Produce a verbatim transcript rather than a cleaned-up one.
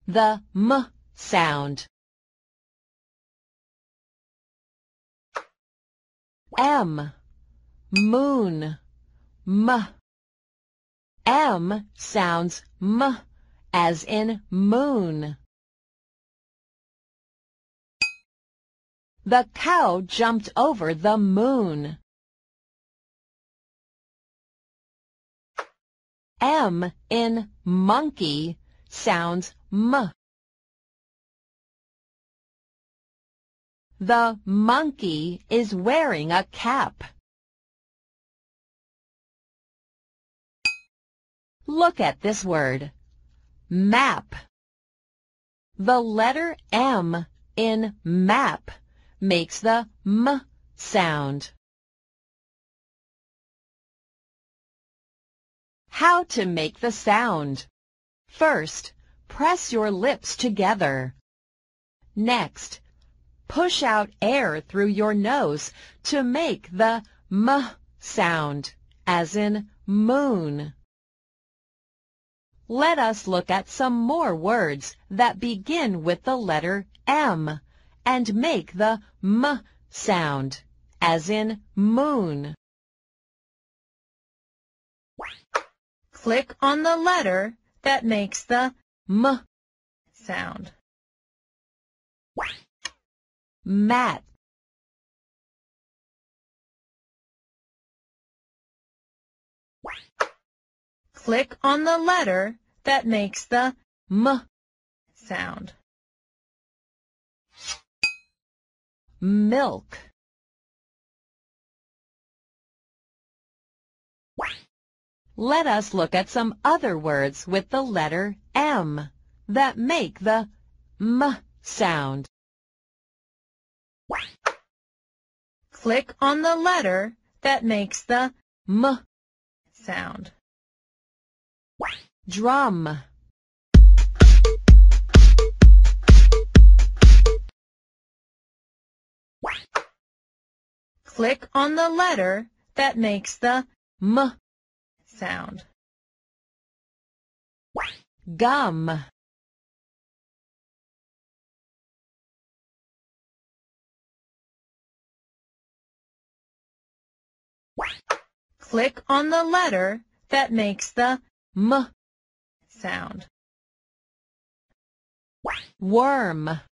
the M sound. M, moon, M. M sounds M as in moon. The cow jumped over the moon. M in monkey sounds M. The monkey is wearing a cap. Look at this word, map. The letter M in map makes the M sound. How to make the sound. First, press your lips together. Next, push out air through your nose to make the M sound, as in moon. Let us look at some more words that begin with the letter M and make the M sound, as in moon. Click on the letter that makes the M sound. Mat. Click on the letter that makes the M sound. Milk. Let us look at some other words with the letter M that make the M sound. Click on the letter that makes the M sound. Drum. Click on the letter that makes the M sound. Gum. Click on the letter that makes the M sound. Worm.